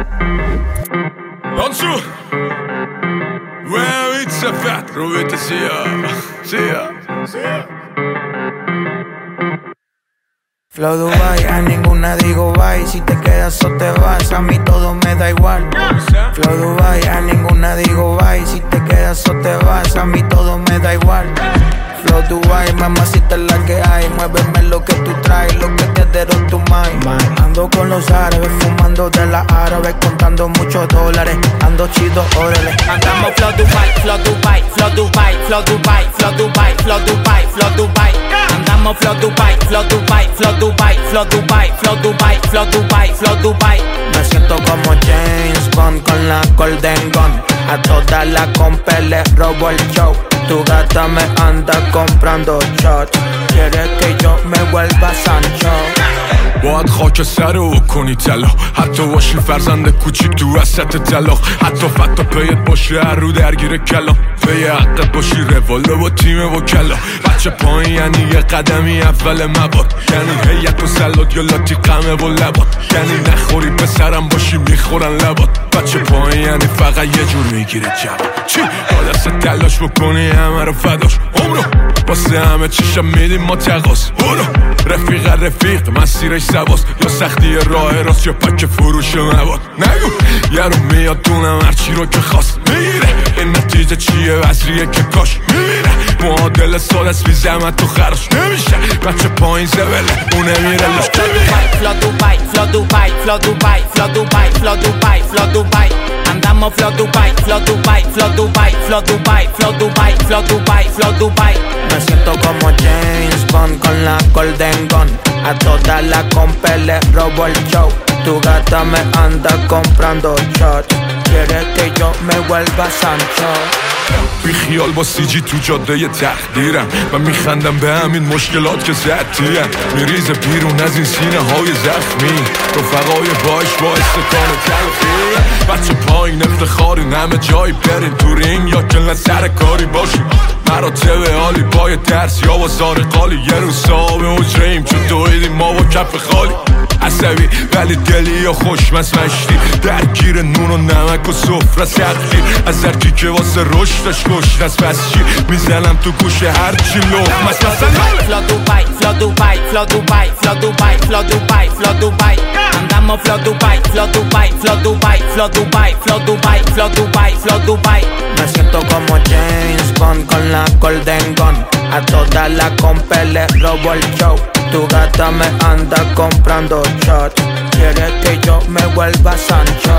Dansu Vita fett, rovete sia Flow Dubai, a ninguna digo bye. Si te quedas o te vas, a mí todo me da igual. Flow Dubai, a ninguna digo bye. Si te quedas o te vas, a mí todo me da igual. Flow Dubai, mamacita es la que hay. Muéveme lo que tú traes, lo que te dieron tu mind. Ando con los árabes, fumando de la árabe, contando muchos dólares. Ando chido, órale. Andamos Flow Dubai, Flow Dubai, Flow Dubai, Flow Dubai, Flow Dubai, Flow Dubai, Flow Dubai. Andamos Flow Dubai, Flow Dubai, Flow Dubai, Flow Dubai, Flow Dubai, Flow Dubai, Flow Dubai. Me siento como James Bond con la Golden Gun. A toda la compa le robo el show. Tu gata me anda comprando shots. Quiere que yo me vuelva Sancho. باید خاک سر او کنی طلا حتی باشی فرزند کوچیک تو وسط طلاق حتی فتا پیت باشه هر رو درگیر کلا پی حقت باشی رواله با تیم وکلا بچه پایین یعنی یه قدمی اول مباد یعنی هیت و سلات یا لاتی قمه و لبات یعنی نخوری پسرم باشی میخورن لبات بچه پایین یعنی فقط یه جور میگیره جواب چی؟ با دست تلاش بکنی همه رو فداش عمرو واسه همه چیشم میدیم ما تقاس رفیق مسیرش سواست یا سختی راه راست یا پک فروش مواد نگو یارو میاد دونم هرچی رو که خواست میگیره این نتیجه چیه وزریه که کاش میمیره معادل سال از بی زحمت تو خرش نمیشه بچه پایین زبله اونه میره لش Flow Dubai, Flow Dubai, Flow Dubai, Flow Dubai, Flow Dubai, Flow Dubai. Andamos Flow Dubai, Flow Dubai, Flow Dubai, Flow Dubai, Flow Dubai, Flow Dubai, Flow Dubai. Me siento como James Bond con la Golden Gun. A toda la compa le robo el show. Tu gata me anda comprando shots. Quiere que yo me vuelva Sancho. بی خیال با سیجی تو جاده ی تقدیرم و میخندم به همین مشکلات که زدیم میریزه بیرون از این سینه های زخمی رفقای باش با استکان تلخی بچه پایین افتخاری نمه جایی برین تو رینگ یا کلن سر کاری باشیم مراتب عالی پای درس یا با زارقالی یه روز صاحب حجرهیم چون دویدیم ما با کف خالی عصبی ولی دلی یا خوشمست مشتی درگیر نون و نمک و سفره سختی از هرکی که واسه رشدش گشنست پس چی میزنم تو گوش هرچی لقمست مثلا Flow Dubai, Flow Dubai, Flow Dubai, Flow Dubai, Flow Dubai, Flow Dubai. Andamos Flow Dubai, Flow Dubai, Flow Dubai, Flow Dubai, Flow Dubai, Flow Dubai, Flow Dubai. Me siento como James Bond con la Golden Gun. A toda la compa le robo el show. Tu gata me anda comprando shots. Quiere que yo me vuelva Sancho.